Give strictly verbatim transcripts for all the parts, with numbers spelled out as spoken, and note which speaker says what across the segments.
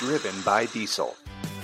Speaker 1: Driven by Diesel.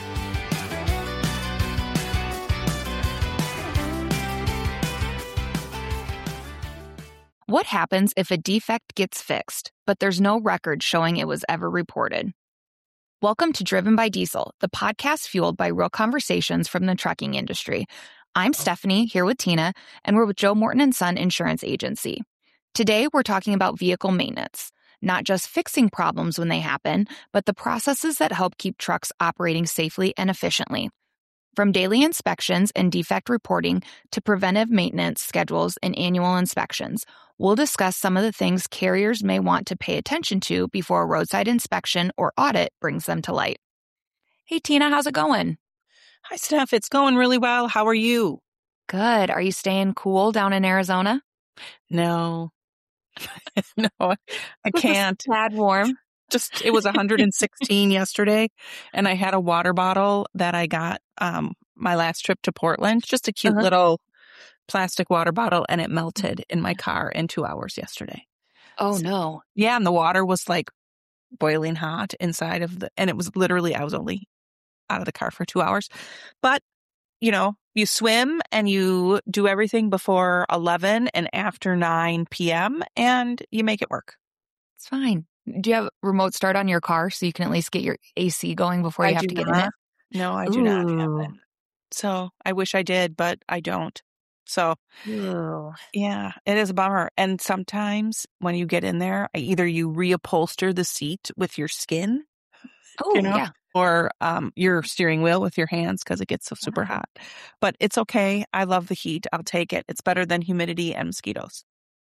Speaker 2: What happens if a defect gets fixed, but there's no record showing it was ever reported? Welcome to Driven by Diesel, the podcast fueled by real conversations from the trucking industry. I'm Stephanie, here with Tina, and we're with Joe Morton and Son Insurance Agency. Today, we're talking about vehicle maintenance, not just fixing problems when they happen, but the processes that help keep trucks operating safely and efficiently. From daily inspections and defect reporting to preventive maintenance schedules and annual inspections, we'll discuss some of the things carriers may want to pay attention to before a roadside inspection or audit brings them to light. Hey, Tina, how's it going?
Speaker 3: Hi, Steph. It's going really well. How are you?
Speaker 2: Good. Are you staying cool down in Arizona?
Speaker 3: No. no, I can't.
Speaker 2: Tad warm.
Speaker 3: Just, it was one hundred sixteen yesterday, and I had a water bottle that I got um my last trip to Portland, just a cute
Speaker 2: Uh-huh.
Speaker 3: little plastic water bottle, and it melted in my car in two hours yesterday.
Speaker 2: Oh,
Speaker 3: So,
Speaker 2: no.
Speaker 3: yeah, and the water was like boiling hot inside of the, and it was literally, I was only out of the car for two hours. But, you know, you swim and you do everything before eleven and after nine p.m. and you make it work.
Speaker 2: It's fine. Do you have remote start on your car so you can at least get your A C going before you
Speaker 3: I
Speaker 2: have
Speaker 3: do
Speaker 2: to get
Speaker 3: not.
Speaker 2: in it?
Speaker 3: No, I do not have
Speaker 2: Ooh.
Speaker 3: it. So I wish I did, but I don't. So
Speaker 2: Ooh.
Speaker 3: yeah, it is a bummer. And sometimes when you get in there, either you reupholster the seat with your skin,
Speaker 2: Oh,
Speaker 3: you know,
Speaker 2: yeah.
Speaker 3: or um, your steering wheel with your hands because it gets so super
Speaker 2: Wow.
Speaker 3: hot. But it's okay. I love the heat. I'll take it. It's better than humidity and mosquitoes.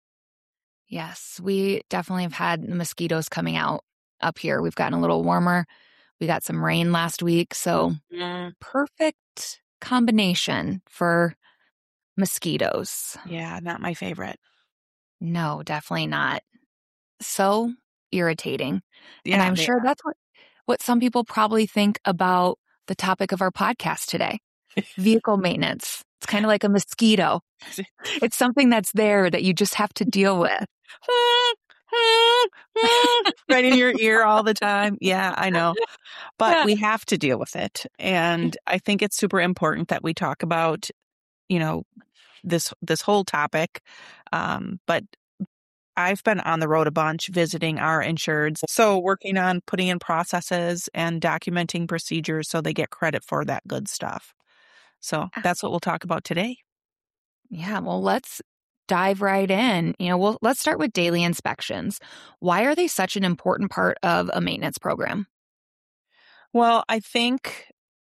Speaker 2: Yes, we definitely have had the mosquitoes coming out up here. We've gotten a little warmer. We got some rain last week, so
Speaker 3: Mm,
Speaker 2: perfect combination for mosquitoes.
Speaker 3: yeah, not my favorite.
Speaker 2: No, definitely not. So irritating. And
Speaker 3: Yeah,
Speaker 2: I'm
Speaker 3: they
Speaker 2: sure
Speaker 3: are.
Speaker 2: that's what, what some people probably think about the topic of our podcast today. Vehicle maintenance. It's kind of like a mosquito. It's something that's there that you just have to deal with.
Speaker 3: right in your ear all the time. Yeah, I know. But
Speaker 2: Yeah.
Speaker 3: we have to deal with it. And I think it's super important that we talk about, you know, this this whole topic. Um, but I've been on the road a bunch visiting our insureds. So working on putting in processes and documenting procedures so they get credit for that good stuff. So that's what we'll talk about today.
Speaker 2: Yeah, well, let's dive right in. You know, well, let's start with daily inspections. Why are they such an important part of a maintenance program?
Speaker 3: Well, I think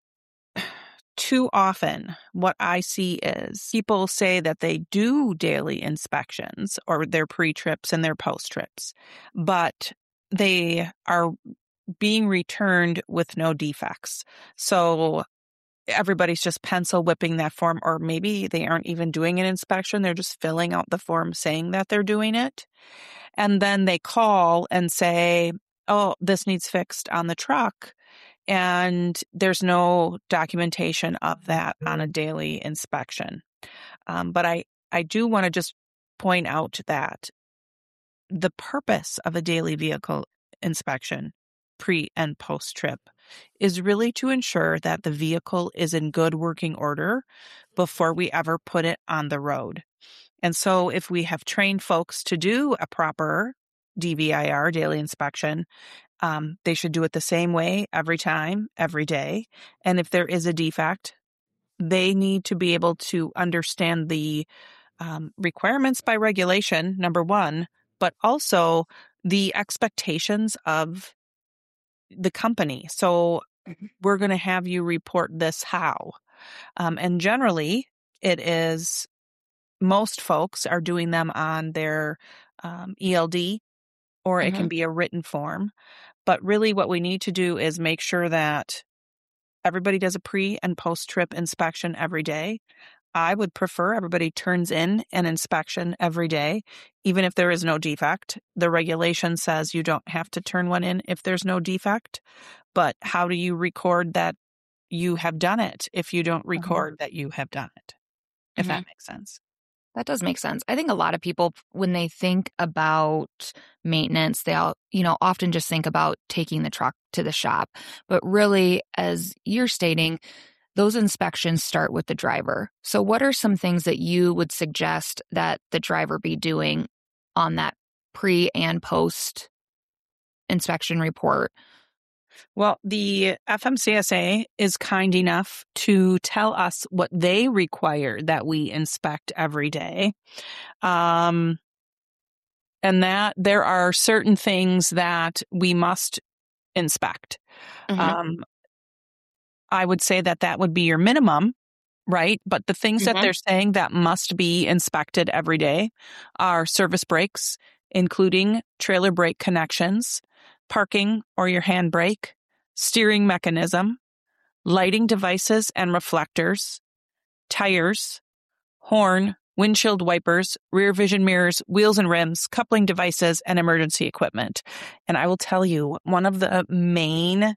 Speaker 3: too often what I see is people say that they do daily inspections or their pre-trips and their post-trips, but they are being returned with no defects. So everybody's just pencil whipping that form, or maybe they aren't even doing an inspection. They're just filling out the form saying that they're doing it. And then they call and say, oh, this needs fixed on the truck. And there's no documentation of that on a daily inspection. Um, but I, I do want to just point out that the purpose of a daily vehicle inspection, pre and post trip, is really to ensure that the vehicle is in good working order before we ever put it on the road. And so if we have trained folks to do a proper D V I R, daily inspection, um, they should do it the same way every time, every day. And if there is a defect, they need to be able to understand the um, requirements by regulation, number one, but also the expectations of the company. So we're going to have you report this how. Um, and generally, it is most folks are doing them on their um, E L D, or it can
Speaker 2: Mhm.
Speaker 3: be a written form. But really what we need to do is make sure that everybody does a pre and post trip inspection every day. I would prefer everybody turns in an inspection every day, even if there is no defect. The regulation says you don't have to turn one in if there's no defect. But how do you record that you have done it if you don't record that you have done it? If that makes sense.
Speaker 2: That does make sense. I think a lot of people, when they think about maintenance, they all, you know, often just think about taking the truck to the shop. But really, as you're stating, those inspections start with the driver. So what are some things that you would suggest that the driver be doing on that pre and post inspection report?
Speaker 3: Well, the F M C S A is kind enough to tell us what they require that we inspect every day. Um, and that there are certain things that we must inspect.
Speaker 2: Mm-hmm.
Speaker 3: Um, I would say that that would be your minimum, right? But the things
Speaker 2: Mm-hmm.
Speaker 3: that they're saying that must be inspected every day are service brakes, including trailer brake connections, parking or your handbrake, steering mechanism, lighting devices and reflectors, tires, horn, windshield wipers, rear vision mirrors, wheels and rims, coupling devices, and emergency equipment. And I will tell you, one of the main,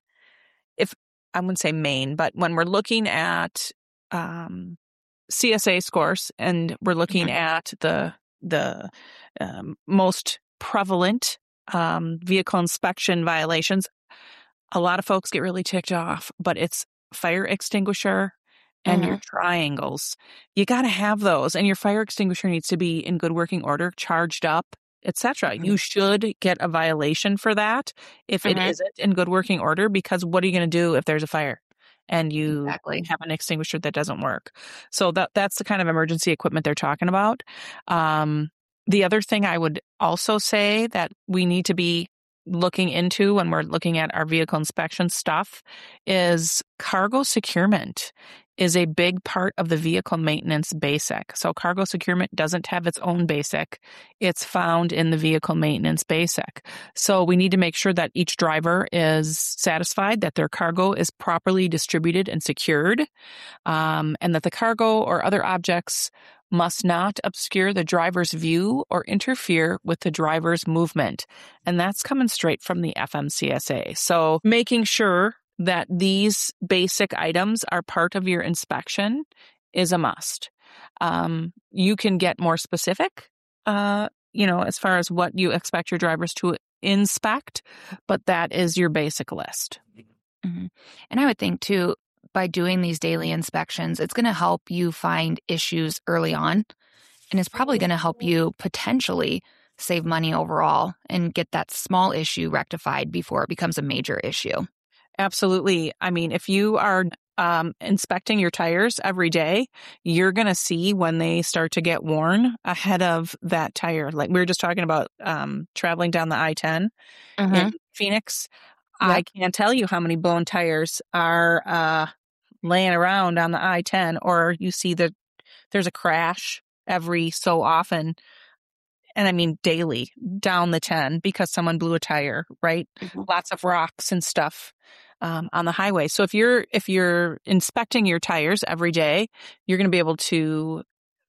Speaker 3: if I wouldn't say main, but when we're looking at um, C S A scores and we're looking
Speaker 2: Mm-hmm.
Speaker 3: at the the um, most prevalent um, vehicle inspection violations, a lot of folks get really ticked off, but it's fire extinguisher and
Speaker 2: Mm-hmm.
Speaker 3: your triangles. You got to have those, and your fire extinguisher needs to be in good working order, charged up, et cetera.
Speaker 2: Mm-hmm.
Speaker 3: You should get a violation for that if
Speaker 2: Mm-hmm.
Speaker 3: it isn't in good working order, because what are you going to do if there's a fire and you
Speaker 2: Exactly.
Speaker 3: have an extinguisher that doesn't work? So that that's the kind of emergency equipment they're talking about. Um, the other thing I would also say that we need to be looking into when we're looking at our vehicle inspection stuff is cargo securement is a big part of the vehicle maintenance basic. So cargo securement doesn't have its own basic. It's found in the vehicle maintenance basic. So we need to make sure that each driver is satisfied that their cargo is properly distributed and secured, um, and that the cargo or other objects must not obscure the driver's view or interfere with the driver's movement. And that's coming straight from the F M C S A. So making sure that these basic items are part of your inspection is a must. Um, you can get more specific, uh, you know, as far as what you expect your drivers to inspect, but that is your basic list.
Speaker 2: Mm-hmm. And I would think too, by doing these daily inspections, it's going to help you find issues early on, and it's probably going to help you potentially save money overall and get that small issue rectified before it becomes a major issue.
Speaker 3: Absolutely. I mean, if you are um, inspecting your tires every day, you're going to see when they start to get worn ahead of that tire. Like we were just talking about um, traveling down the I ten
Speaker 2: Mm-hmm.
Speaker 3: in Phoenix.
Speaker 2: Yep.
Speaker 3: I can't tell you how many blown tires are uh, laying around on the I ten, or you see that there's a crash every so often. And I mean daily down the ten because someone blew a tire, right?
Speaker 2: Mm-hmm.
Speaker 3: Lots of rocks and stuff um, on the highway. So if you're if you're inspecting your tires every day, you're going to be able to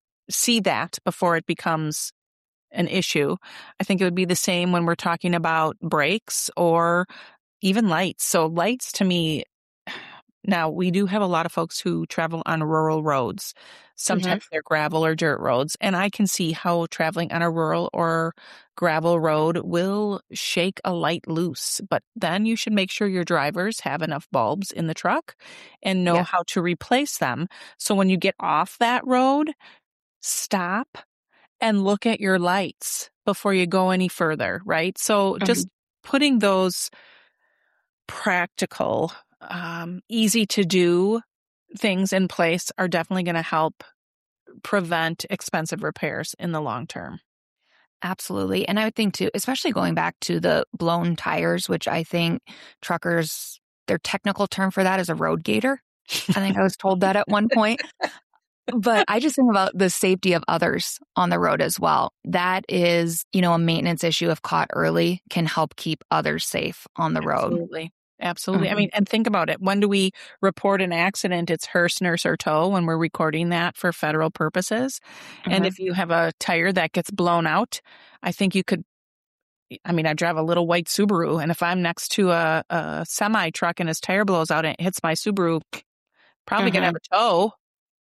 Speaker 3: see that before it becomes an issue. I think it would be the same when we're talking about brakes or even lights. So lights to me, now we do have a lot of folks who travel on rural roads. Sometimes
Speaker 2: Mm-hmm.
Speaker 3: they're gravel or dirt roads. And I can see how traveling on a rural or gravel road will shake a light loose. But then you should make sure your drivers have enough bulbs in the truck and know
Speaker 2: Yeah.
Speaker 3: how to replace them. So when you get off that road, stop and look at your lights before you go any further, right? So
Speaker 2: Mm-hmm.
Speaker 3: just putting those practical, um, easy to do things in place are definitely going to help prevent expensive repairs in the long term.
Speaker 2: Absolutely. And I would think too, especially going back to the blown tires, which I think truckers, their technical term for that is a road gator. I think I was told that at one point. But I just think about the safety of others on the road as well. That is, you know, a maintenance issue if caught early can help keep others safe on the road.
Speaker 3: Absolutely. Absolutely.
Speaker 2: Mhm.
Speaker 3: I mean, and think about it. When do we report an accident? It's hearse, nurse, or tow when we're recording that for federal purposes. And
Speaker 2: Mhm.
Speaker 3: if you have a tire that gets blown out, I think you could, I mean, I drive a little white Subaru, and if I'm next to a, a semi truck and his tire blows out and it hits my Subaru, probably going to
Speaker 2: Mhm.
Speaker 3: have a tow.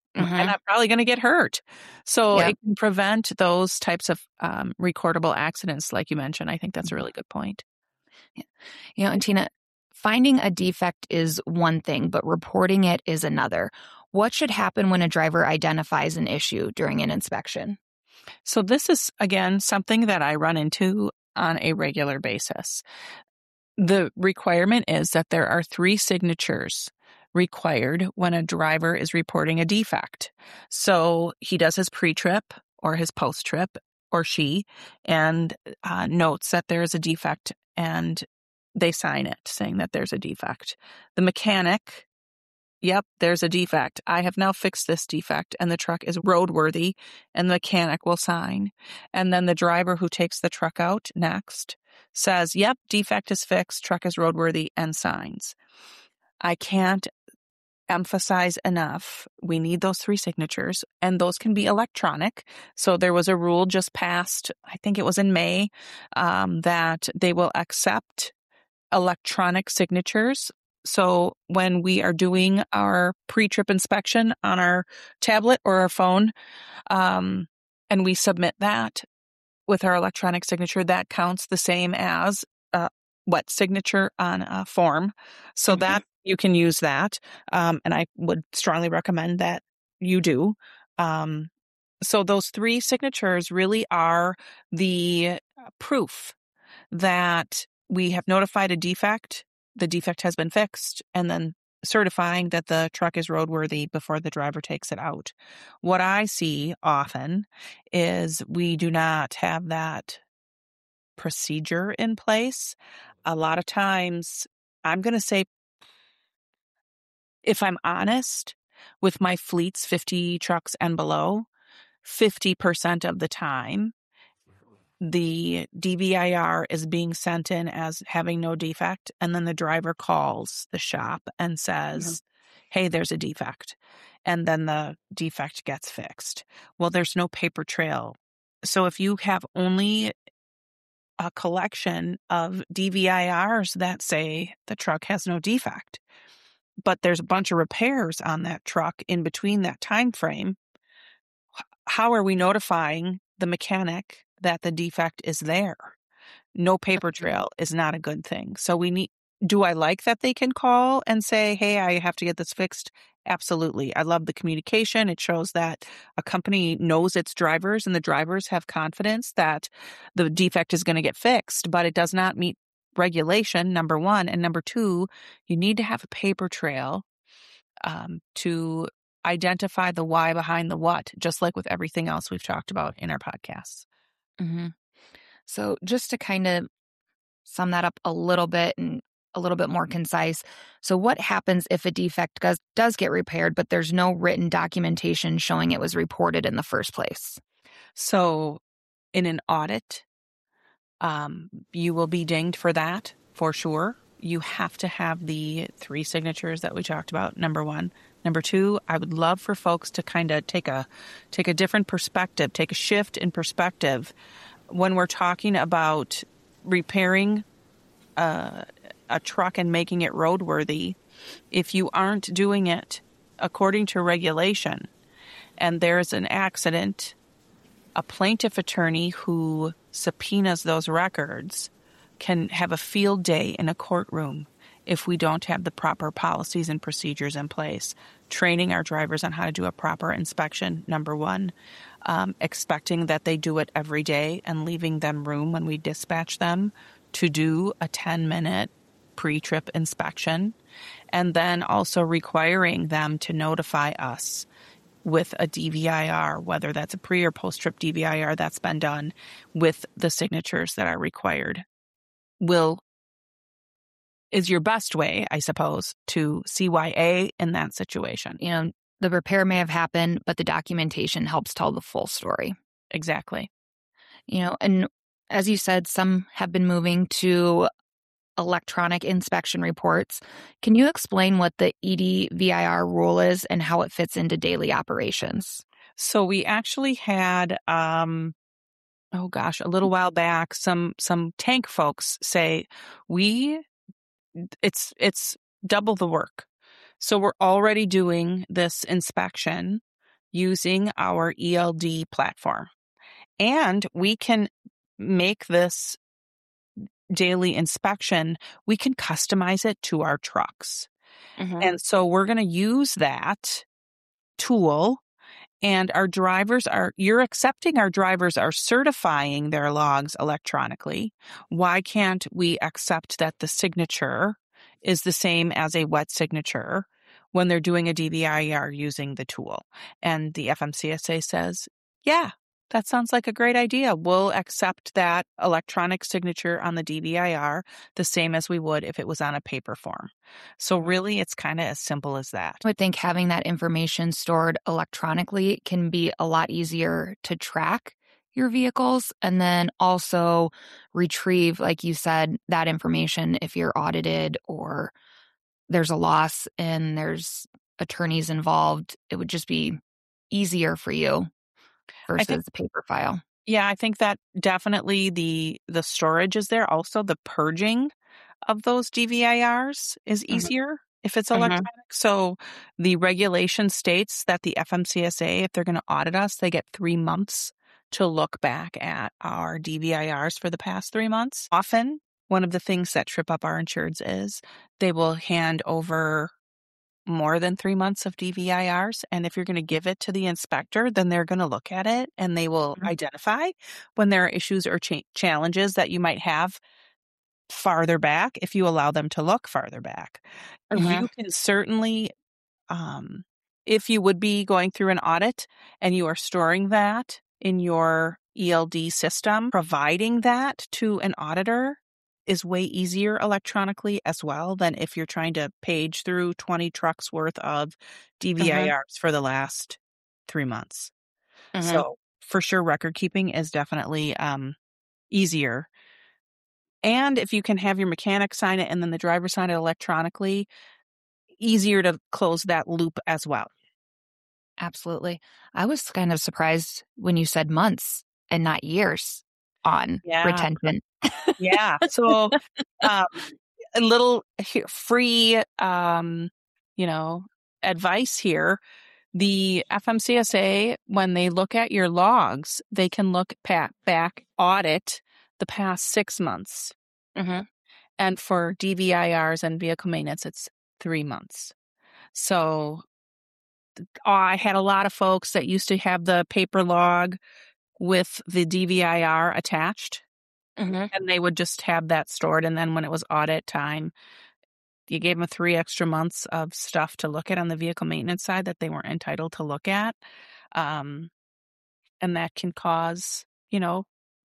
Speaker 3: and
Speaker 2: Mm-hmm.
Speaker 3: I'm probably going to get hurt. So
Speaker 2: Yep.
Speaker 3: it can prevent those types of um, recordable accidents, like you mentioned. I think that's a
Speaker 2: Mhm.
Speaker 3: really good point.
Speaker 2: You know, and Tina, finding a defect is one thing, but reporting it is another. What should happen when a driver identifies an issue during an inspection?
Speaker 3: So this is, again, something that I run into on a regular basis. The requirement is that there are three signatures required when a driver is reporting a defect. So he does his pre-trip or his post-trip, or she, and uh, notes that there is a defect, and they sign it saying that there's a defect. The mechanic, yep, there's a defect. I have now fixed this defect and the truck is roadworthy, and the mechanic will sign. And then the driver who takes the truck out next says, yep, defect is fixed, truck is roadworthy, and signs. I can't emphasize enough, we need those three signatures, and those can be electronic. So there was a rule just passed, I think it was in May, um, that they will accept electronic signatures. So when we are doing our pre-trip inspection on our tablet or our phone, um, and we submit that with our electronic signature, that counts the same as a wet signature on a form. So
Speaker 2: Mhm.
Speaker 3: that you can use that. Um, and I would strongly recommend that you do. Um, so those three signatures really are the proof that we have notified a defect, the defect has been fixed, and then certifying that the truck is roadworthy before the driver takes it out. What I see often is we do not have that procedure in place. A lot of times, I'm going to say, if I'm honest, with my fleets, fifty trucks and below, fifty percent of the time, the D V I R is being sent in as having no defect, and then the driver calls the shop and says, hey, there's a defect. And then the defect gets fixed. Well, there's no paper trail. So if you have only a collection of D V I Rs that say the truck has no defect, but there's a bunch of repairs on that truck in between that time frame, how are we notifying the mechanic that the defect is there? No paper trail is not a good thing. So we need, do I like that they can call and say, hey, I have to get this fixed? Absolutely. I love the communication. It shows that a company knows its drivers and the drivers have confidence that the defect is going to get fixed, but it does not meet regulation, number one. And number two, you need to have a paper trail um, to identify the why behind the what, just like with everything else we've talked about in our podcasts.
Speaker 2: Mm-hmm. So just to kind of sum that up a little bit and a little bit more concise. So what happens if a defect does, does get repaired, but there's no written documentation showing it was reported in the first place?
Speaker 3: So in an audit, um, you will be dinged for that for sure. You have to have the three signatures that we talked about, number one. Number two, I would love for folks to kind of take a take a different perspective, take a shift in perspective when we're talking about repairing a, a truck and making it roadworthy. If you aren't doing it according to regulation and there's an accident, a plaintiff attorney who subpoenas those records can have a field day in a courtroom if we don't have the proper policies and procedures in place. Training our drivers on how to do a proper inspection, number one. Um, expecting that they do it every day and leaving them room when we dispatch them to do a ten-minute pre-trip inspection. And then also requiring them to notify us with a D V I R, whether that's a pre or post-trip D V I R that's been done with the signatures that are required, will is your best way, I suppose, to C Y A in that situation.
Speaker 2: You know, the repair may have happened, but the documentation helps tell the full story.
Speaker 3: Exactly.
Speaker 2: You know, and as you said, some have been moving to electronic inspection reports. Can you explain what the E D V I R rule is and how it fits into daily operations?
Speaker 3: So we actually had, um, oh gosh, a little while back, some some tank folks say we it's it's double the work. So we're already doing this inspection using our E L D platform. And we can make this daily inspection, we can customize it to our trucks.
Speaker 2: Mm-hmm.
Speaker 3: And so we're going to use that tool, and our drivers are, you're accepting our drivers are certifying their logs electronically. Why can't we accept that the signature is the same as a wet signature when they're doing a D V I R using the tool? And the F M C S A says, yeah, that sounds like a great idea. We'll accept that electronic signature on the D V I R the same as we would if it was on a paper form. So really, it's kind of as simple as that.
Speaker 2: I would think having that information stored electronically can be a lot easier to track your vehicles and then also retrieve, like you said, that information if you're audited or there's a loss and there's attorneys involved. It would just be easier for you versus
Speaker 3: think,
Speaker 2: the paper file.
Speaker 3: Yeah, I think that definitely the the storage is there. Also, the purging of those D V I Rs is easier mm-hmm. if it's electronic. Mm-hmm. So the regulation states that the F M C S A, if they're going to audit us, they get three months to look back at our D V I Rs for the past three months. Often, one of the things that trip up our insureds is they will hand over more than three months of D V I Rs. And if you're going to give it to the inspector, then they're going to look at it and they will mm-hmm. identify when there are issues or cha- challenges that you might have farther back if you allow them to look farther back. Mm-hmm. You can certainly, um, if you would be going through an audit and you are storing that in your E L D system, providing that to an auditor is way easier electronically as well than if you're trying to page through twenty trucks worth of D V I Rs mm-hmm. for the last three months. Mm-hmm. So for sure, record keeping is definitely um, easier. And if you can have your mechanic sign it and then the driver sign it electronically, easier to close that loop as well.
Speaker 2: Absolutely. I was kind of surprised when you said months and not years on yeah. retention.
Speaker 3: Yeah. So um, a little free, um, you know, advice here. The F M C S A, when they look at your logs, they can look back, back audit the past six months. Mm-hmm. And for D V I Rs and vehicle maintenance, it's three months. So I had a lot of folks that used to have the paper log with the D V I R attached. Mm-hmm. And they would just have that stored. And then when it was audit time, you gave them three extra months of stuff to look at on the vehicle maintenance side that they weren't entitled to look at. Um, and that can cause, you know,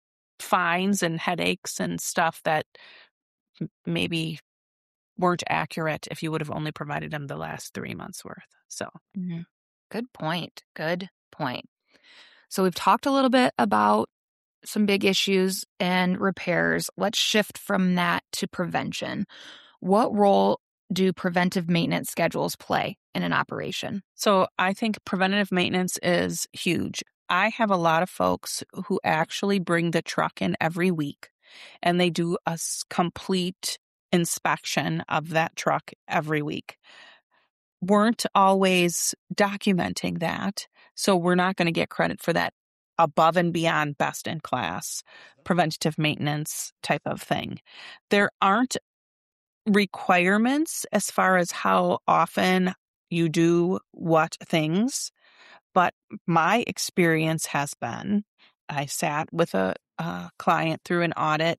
Speaker 3: fines and headaches and stuff that m- maybe weren't accurate if you would have only provided them the last three months worth. So
Speaker 2: mm-hmm. Good point. Good point. So we've talked a little bit about some big issues and repairs. Let's shift from that to prevention. What role do preventive maintenance schedules play in an operation?
Speaker 3: So I think preventative maintenance is huge. I have a lot of folks who actually bring the truck in every week and they do a complete inspection of that truck every week. Weren't always documenting that, so we're not going to get credit for that above and beyond best in class preventative maintenance type of thing. There aren't requirements as far as how often you do what things, but my experience has been, I sat with a, a client through an audit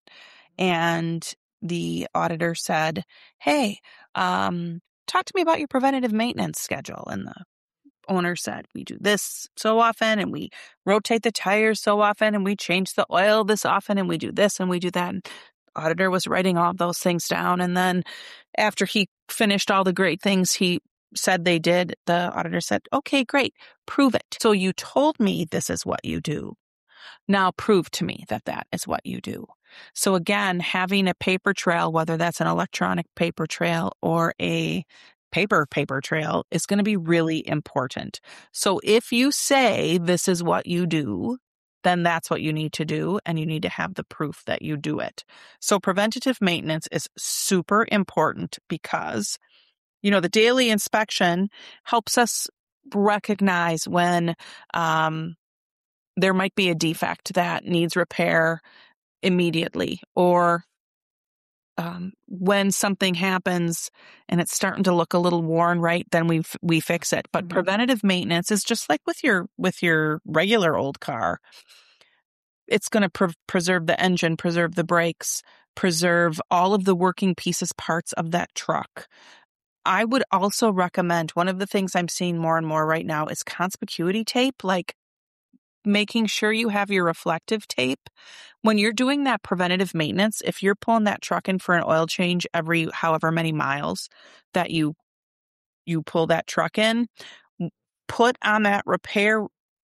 Speaker 3: and the auditor said, hey, um, talk to me about your preventative maintenance schedule. And the owner said, we do this so often and we rotate the tires so often and we change the oil this often and we do this and we do that. And the auditor was writing all of those things down. And then after he finished all the great things he said they did, the auditor said, okay, great, prove it. So you told me this is what you do. Now prove to me that that is what you do. So again, having a paper trail, whether that's an electronic paper trail or a paper paper trail, is going to be really important. So if you say this is what you do, then that's what you need to do, and you need to have the proof that you do it. So preventative maintenance is super important because, you know, the daily inspection helps us recognize when um, there might be a defect that needs repair immediately, or um, when something happens and it's starting to look a little worn, right, then we f- we fix it. But
Speaker 2: Mhm.
Speaker 3: preventative maintenance is just like with your with your regular old car. It's going to pre- preserve the engine, preserve the brakes, preserve all of the working pieces, parts of that truck. I would also recommend, one of the things I'm seeing more and more right now is conspicuity tape, like making sure you have your reflective tape. When you're doing that preventative maintenance, if you're pulling that truck in for an oil change every however many miles that you you pull that truck in, put on that repair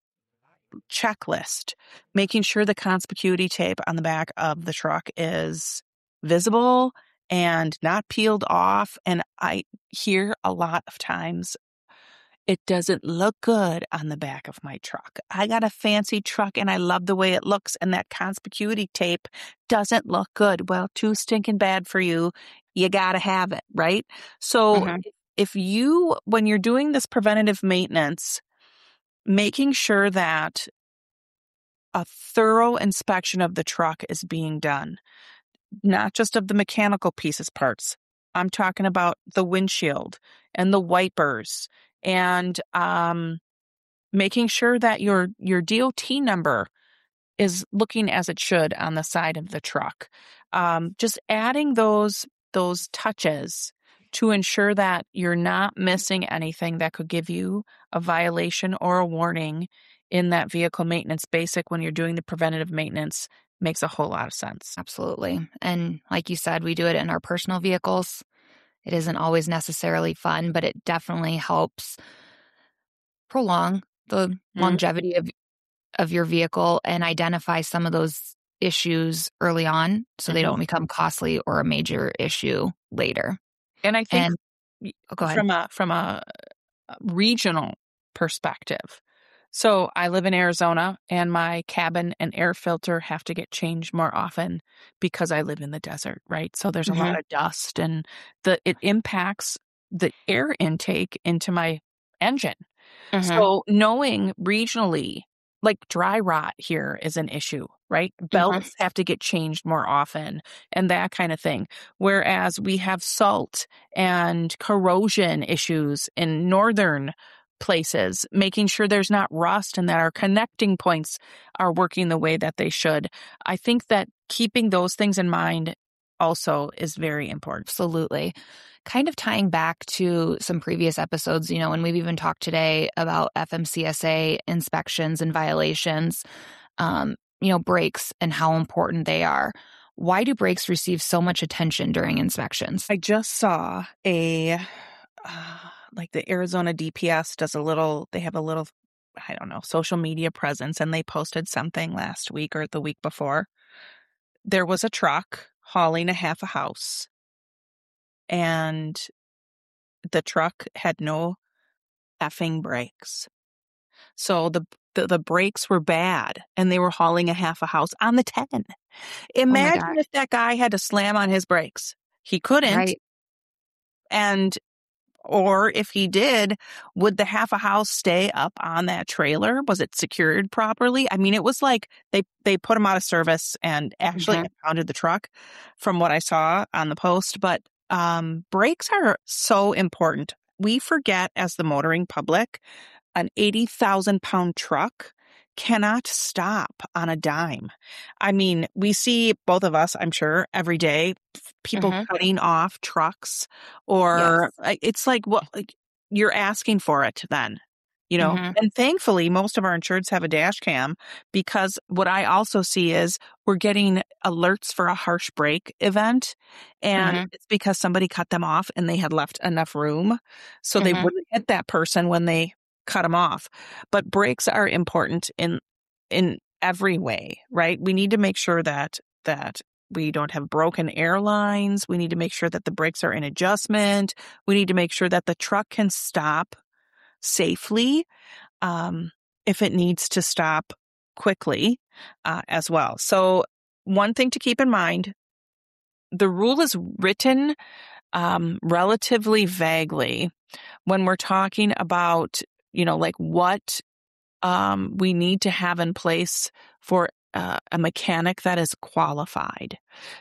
Speaker 3: checklist, making sure the conspicuity tape on the back of the truck is visible and not peeled off. And I hear a lot of times, it doesn't look good on the back of my truck. I got a fancy truck and I love the way it looks, and that conspicuity tape doesn't look good. Well, too stinking bad for you. You got to have it, right? So
Speaker 2: Mhm.
Speaker 3: if you, when you're doing this preventative maintenance, making sure that a thorough inspection of the truck is being done, not just of the mechanical pieces parts. I'm talking about the windshield and the wipers, and um, making sure that your your D O T number is looking as it should on the side of the truck. Um, just adding those those touches to ensure that you're not missing anything that could give you a violation or a warning in that vehicle maintenance basic when you're doing the preventative maintenance makes a whole lot of sense.
Speaker 2: Absolutely. And like you said, we do it in our personal vehicles. It isn't always necessarily fun, but it definitely helps prolong the
Speaker 3: Mhm.
Speaker 2: longevity of, of your vehicle and identify some of those issues early on so they
Speaker 3: Mhm.
Speaker 2: don't become costly or a major issue later.
Speaker 3: And I think
Speaker 2: And oh, go ahead.
Speaker 3: from a from a regional perspective. So I live in Arizona, and my cabin and air filter have to get changed more often because I live in the desert, right? So there's a lot
Speaker 2: Mhm.
Speaker 3: of dust, and the it impacts the air intake into my engine.
Speaker 2: Mhm.
Speaker 3: So knowing regionally, like dry rot here is an issue, right?
Speaker 2: Mhm.
Speaker 3: Belts have to get changed more often and that kind of thing. Whereas we have salt and corrosion issues in northern places, making sure there's not rust and that our connecting points are working the way that they should. I think that keeping those things in mind also is very important.
Speaker 2: Absolutely. Kind of tying back to some previous episodes, you know, and we've even talked today about F M C S A inspections and violations, um, you know, brakes and how important they are. Why do brakes receive so much attention during inspections?
Speaker 3: I just saw a, uh, like the Arizona D P S does a little, they have a little, I don't know, social media presence, and they posted something last week or the week before. There was a truck hauling a half a house, and the truck had no effing brakes. So the, the, the brakes were bad, and they were hauling a half a house on the ten.
Speaker 2: Oh my
Speaker 3: Imagine
Speaker 2: God.
Speaker 3: if that guy had to slam on his brakes. He couldn't.
Speaker 2: Right.
Speaker 3: And or if he did, would the half a house stay up on that trailer? Was it secured properly? I mean, it was like they, they put him out of service and actually
Speaker 2: Mhm.
Speaker 3: impounded the truck from what I saw on the post. But um, brakes are so important. We forget as the motoring public, an eighty thousand pound truck cannot stop on a dime. I mean, we see both of us, I'm sure, every day, people
Speaker 2: Mhm.
Speaker 3: cutting off trucks,
Speaker 2: Yes.
Speaker 3: or like, it's like, what, like, you're asking for it then, you know?
Speaker 2: Mhm.
Speaker 3: And thankfully, most of our insureds have a dash cam, because what I also see is we're getting alerts for a harsh brake event, and
Speaker 2: Mhm.
Speaker 3: it's because somebody cut them off and they had left enough room so they
Speaker 2: Mhm.
Speaker 3: wouldn't hit that person when they cut them off. But brakes are important in in every way, right? We need to make sure that that we don't have broken air lines. We need to make sure that the brakes are in adjustment. We need to make sure that the truck can stop safely, um, if it needs to stop quickly, uh, as well. So one thing to keep in mind, the rule is written um, relatively vaguely when we're talking about you know, like what um, we need to have in place for uh, a mechanic that is qualified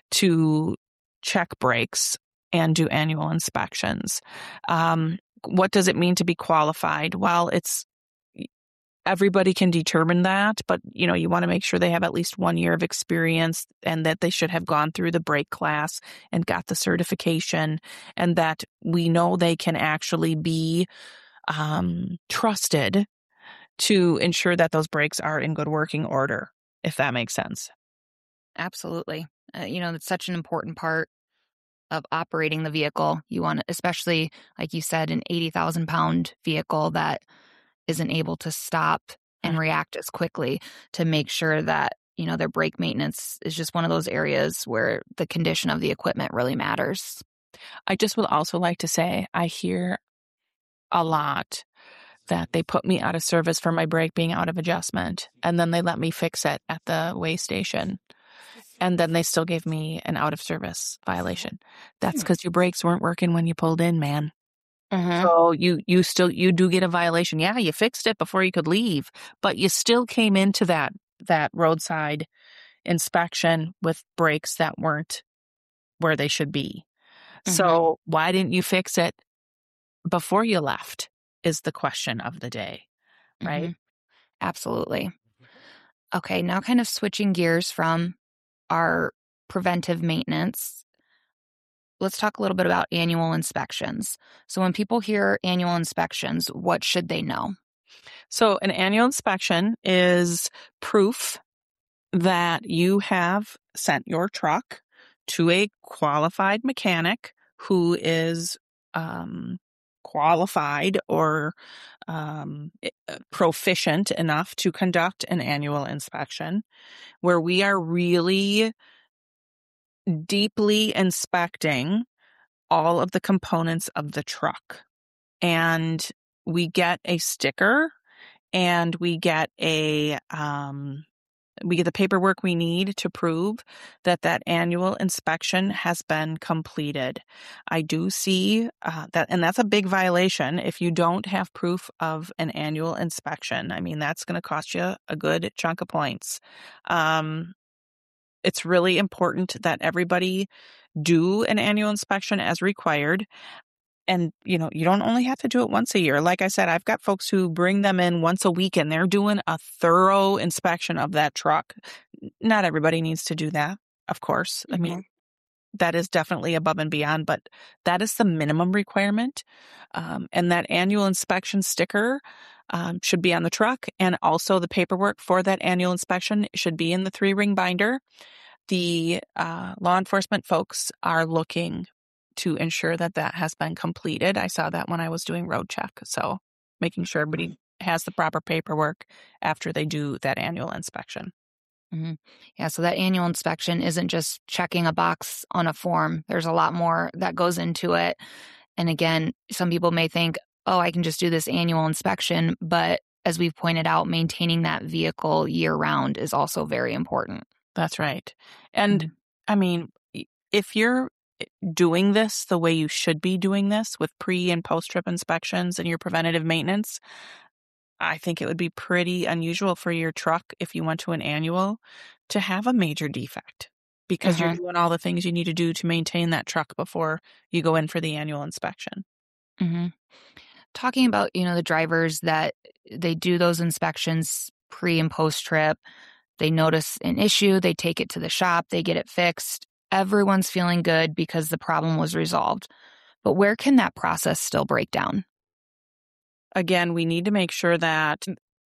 Speaker 3: to check brakes and do annual inspections. Um, what does it mean to be qualified? Well, it's everybody can determine that, but you know, you want to make sure they have at least one year of experience and that they should have gone through the brake class and got the certification, and that we know they can actually be um, trusted to ensure that those brakes are in good working order, if that makes sense.
Speaker 2: Absolutely. Uh, you know, it's such an important part of operating the vehicle. You want to, especially like you said, an eighty thousand pound vehicle that isn't able to stop and react as quickly, to make sure that, you know, their brake maintenance is just one of those areas where the condition of the equipment really matters.
Speaker 3: I just would also like to say, I hear a lot that they put me out of service for my brake being out of adjustment, and then they let me fix it at the weigh station, and then they still gave me an out of service violation. That's because your brakes weren't working when you pulled in, man.
Speaker 2: Mm-hmm.
Speaker 3: So you you still you do get a violation. Yeah, you fixed it before you could leave, but you still came into that that roadside inspection with brakes that weren't where they should be.
Speaker 2: Mm-hmm.
Speaker 3: So why didn't you fix it before you left is the question of the day, right?
Speaker 2: Mm-hmm. Absolutely. Okay, now kind of switching gears from our preventive maintenance, let's talk a little bit about annual inspections. So when people hear annual inspections, what should they know?
Speaker 3: So an annual inspection is proof that you have sent your truck to a qualified mechanic who is um, qualified or um, proficient enough to conduct an annual inspection, where we are really deeply inspecting all of the components of the truck. And we get a sticker and we get a, um, we get the paperwork we need to prove that that annual inspection has been completed. I do see uh, that, and that's a big violation if you don't have proof of an annual inspection. I mean, that's going to cost you a good chunk of points. Um, it's really important that everybody do an annual inspection as required. And, you know, you don't only have to do it once a year. Like I said, I've got folks who bring them in once a week and they're doing a thorough inspection of that truck. Not everybody needs to do that, of course. Mm-hmm. I mean, that is definitely above and beyond, but that is the minimum requirement. Um, and that annual inspection sticker um, should be on the truck. And also the paperwork for that annual inspection should be in the three ring binder. The uh, law enforcement folks are looking to ensure that that has been completed. I saw that when I was doing road check. So making sure everybody has the proper paperwork after they do that annual inspection.
Speaker 2: Mm-hmm. Yeah, so that annual inspection isn't just checking a box on a form. There's a lot more that goes into it. And again, some people may think, oh, I can just do this annual inspection. But as we've pointed out, maintaining that vehicle year round is also very important.
Speaker 3: That's right. And mm-hmm. I mean, if you're doing this the way you should be doing this with pre and post trip inspections and your preventative maintenance, I think it would be pretty unusual for your truck, if you went to an annual, to have a major defect, because mm-hmm. you're doing all the things you need to do to maintain that truck before you go in for the annual inspection.
Speaker 2: Mm-hmm. Talking about, you know, the drivers that they do those inspections pre and post trip, they notice an issue, they take it to the shop, they get it fixed. Everyone's feeling good because the problem was resolved. But where can that process still break down?
Speaker 3: Again, we need to make sure that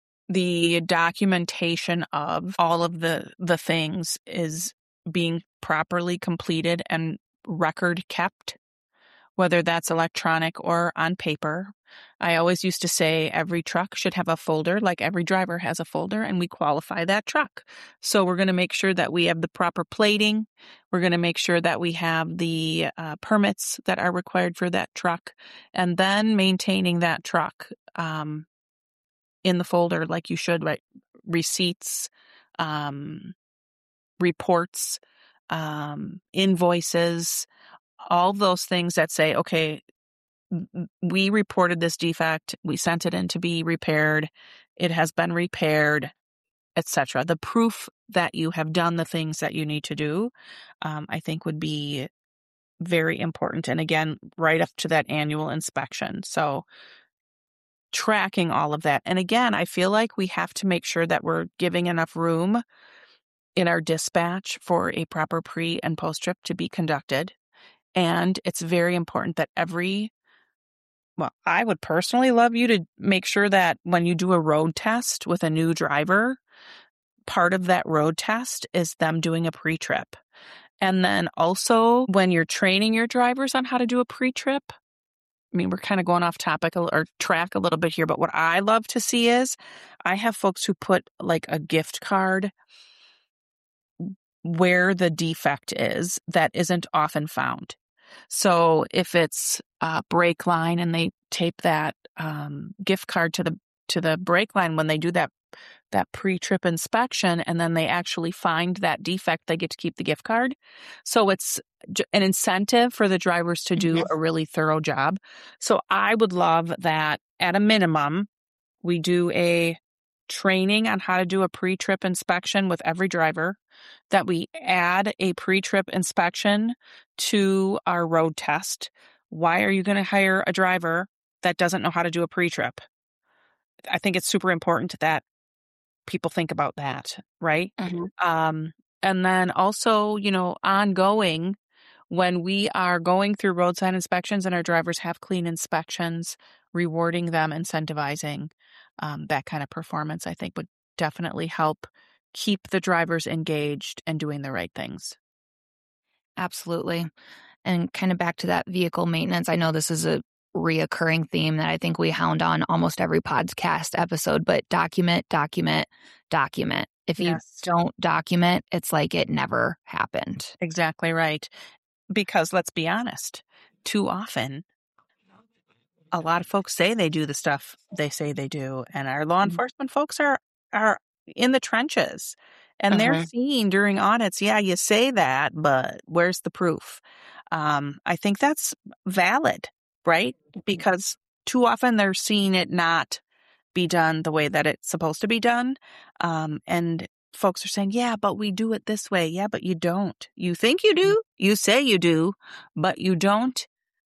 Speaker 3: the documentation of all of the, the things is being properly completed and record kept, whether that's electronic or on paper. I always used to say every truck should have a folder, like every driver has a folder, and we qualify that truck. So we're going to make sure that we have the proper plating. We're going to make sure that we have the uh, permits that are required for that truck, and then maintaining that truck um, in the folder like you should, right? Receipts, um, reports, um, invoices, all those things that say, okay, we reported this defect, we sent it in to be repaired, it has been repaired, et cetera. The proof that you have done the things that you need to do, um, I think would be very important. And again, right up to that annual inspection. So tracking all of that. And again, I feel like we have to make sure that we're giving enough room in our dispatch for a proper pre and post trip to be conducted. And it's very important that every, well, I would personally love you to make sure that when you do a road test with a new driver, part of that road test is them doing a pre-trip. And then also when you're training your drivers on how to do a pre-trip, I mean, we're kind of going off topic or track a little bit here, but what I love to see is I have folks who put like a gift card where the defect is that isn't often found. So if it's a brake line and they tape that um, gift card to the to the brake line when they do that that pre-trip inspection, and then they actually find that defect, they get to keep the gift card. So it's an incentive for the drivers to do mm-hmm. a really thorough job. So I would love that at a minimum, we do a training on how to do a pre-trip inspection with every driver, that we add a pre-trip inspection to our road test. Why are you going to hire a driver that doesn't know how to do a pre-trip? I think it's super important that people think about that, right? Mm-hmm. Um, and then also, you know, ongoing, when we are going through roadside inspections and our drivers have clean inspections, rewarding them, incentivizing um, that kind of performance, I think would definitely help keep the drivers engaged and doing the right things.
Speaker 2: Absolutely. And kind of back to that vehicle maintenance, I know this is a reoccurring theme that I think we hound on almost every podcast episode, but document, document, document. If you yes. don't document, it's like it never happened.
Speaker 3: Exactly right. Because let's be honest, too often, a lot of folks say they do the stuff they say they do, and our law mm-hmm. enforcement folks are are in the trenches, and uh-huh. they're seeing during audits, yeah, you say that, but where's the proof? Um, I think that's valid, right? Because too often they're seeing it not be done the way that it's supposed to be done. Um, and folks are saying, yeah, but we do it this way. Yeah, but you don't. You think you do. You say you do, but you don't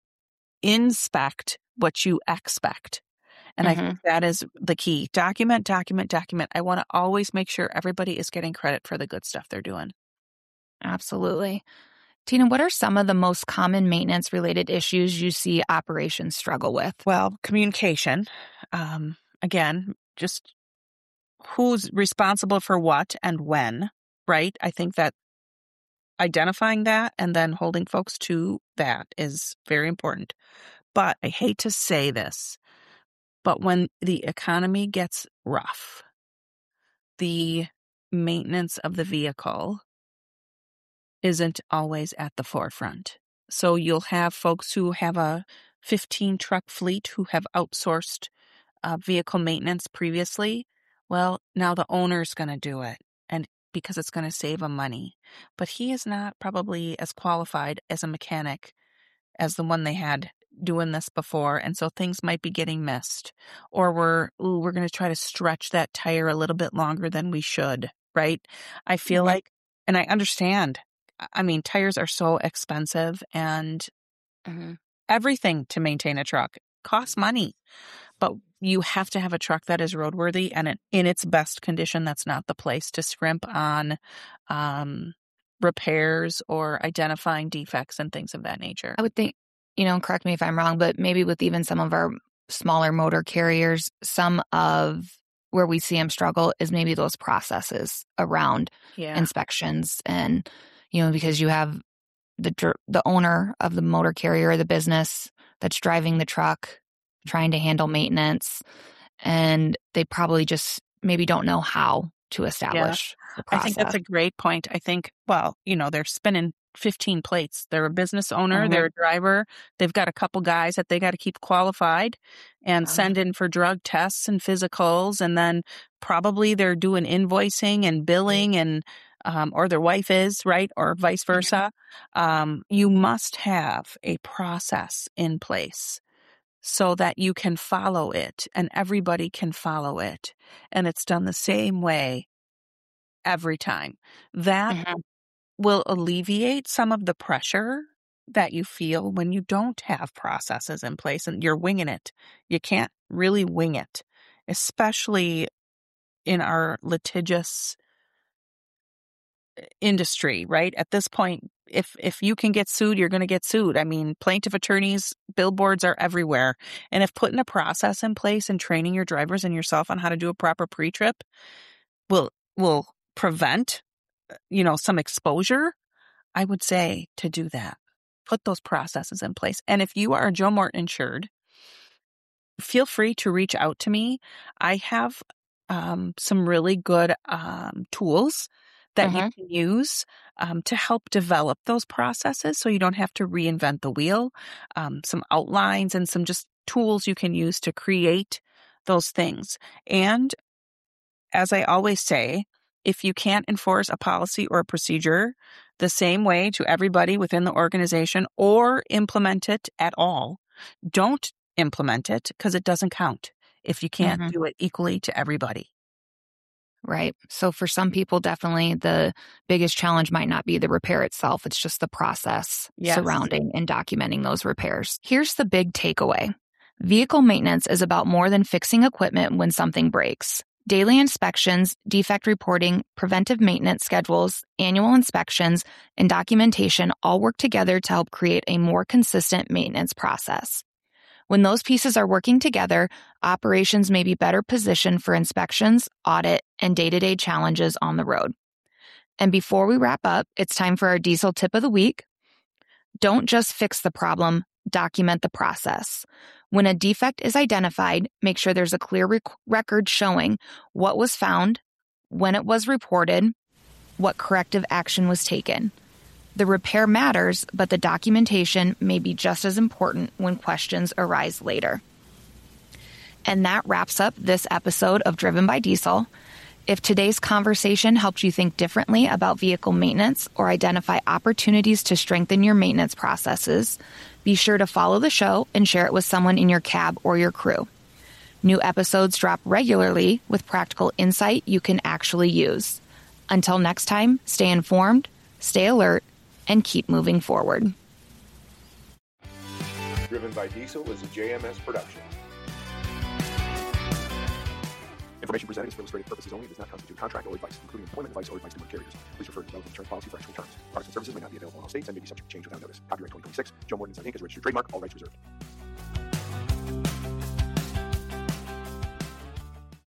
Speaker 3: inspect what you expect. And mm-hmm. I think that is the key. Document, document, document. I want to always make sure everybody is getting credit for the good stuff they're doing.
Speaker 2: Absolutely. Tina, what are some of the most common maintenance-related issues you see operations struggle with?
Speaker 3: Well, communication. Um, again, just who's responsible for what and when, right? I think that identifying that and then holding folks to that is very important. But I hate to say this, but when the economy gets rough, the maintenance of the vehicle isn't always at the forefront. So you'll have folks who have a fifteen truck fleet who have outsourced uh, vehicle maintenance previously. Well, now the owner's going to do it, and because it's going to save him money. But he is not probably as qualified as a mechanic as the one they had doing this before, and so things might be getting missed. Or we're ooh, we're going to try to stretch that tire a little bit longer than we should, right? I feel mm-hmm. like, and I understand, I mean, tires are so expensive, and mm-hmm. everything to maintain a truck costs money. But you have to have a truck that is roadworthy and in its best condition. That's not the place to scrimp on um, repairs or identifying defects and things of that nature.
Speaker 2: I would think, you know, correct me if I'm wrong, but maybe with even some of our smaller motor carriers, some of where we see them struggle is maybe those processes around yeah. inspections. And, you know, because you have the the owner of the motor carrier or the business that's driving the truck, trying to handle maintenance, and they probably just maybe don't know how to establish
Speaker 3: yeah.
Speaker 2: the process.
Speaker 3: I think that's a great point. I think, well, you know, they're spinning fifteen plates. They're a business owner, mm-hmm. they're a driver, they've got a couple guys that they got to keep qualified and uh-huh. send in for drug tests and physicals, and then probably they're doing invoicing and billing, and um, or their wife is, right, or vice versa. Mm-hmm. Um, you must have a process in place so that you can follow it and everybody can follow it. And it's done the same way every time. That
Speaker 2: Mhm.
Speaker 3: will alleviate some of the pressure that you feel when you don't have processes in place and you're winging it. You can't really wing it, especially in our litigious industry, right? At this point, if if you can get sued, you're going to get sued. I mean, plaintiff attorneys, billboards are everywhere. And if putting a process in place and training your drivers and yourself on how to do a proper pre-trip will will prevent, you know, some exposure, I would say to do that. Put those processes in place. And if you are Joe Morton insured, feel free to reach out to me. I have um, some really good um, tools that you
Speaker 2: Mhm.
Speaker 3: can use um, to help develop those processes so you don't have to reinvent the wheel. Um, some outlines and some just tools you can use to create those things. And as I always say, if you can't enforce a policy or a procedure the same way to everybody within the organization or implement it at all, don't implement it because it doesn't count if you can't
Speaker 2: Mhm.
Speaker 3: do it equally to everybody.
Speaker 2: Right. So for some people, definitely the biggest challenge might not be the repair itself. It's just the process
Speaker 3: Yes.
Speaker 2: surrounding and documenting those repairs. Here's the big takeaway. Vehicle maintenance is about more than fixing equipment when something breaks. Daily inspections, defect reporting, preventive maintenance schedules, annual inspections, and documentation all work together to help create a more consistent maintenance process. When those pieces are working together, operations may be better positioned for inspections, audit, and day-to-day challenges on the road. And before we wrap up, it's time for our diesel tip of the week. Don't just fix the problem, document the process. When a defect is identified, make sure there's a clear rec- record showing what was found, when it was reported, what corrective action was taken. The repair matters, but the documentation may be just as important when questions arise later. And that wraps up this episode of Driven by Diesel. If today's conversation helped you think differently about vehicle maintenance or identify opportunities to strengthen your maintenance processes, be sure to follow the show and share it with someone in your cab or your crew. New episodes drop regularly with practical insight you can actually use. Until next time, stay informed, stay alert, and keep moving forward.
Speaker 1: Driven by Diesel is a J M S production. Information presented is for illustrative purposes only and does not constitute contract or advice, including employment advice or advice to carriers. Please refer to the relevant insurance policy for actual terms. Products and services may not be available in all states and may be subject to change without notice. Copyright twenty twenty-six. Joe Morton Incorporated. Incorporated is a registered trademark. All rights reserved.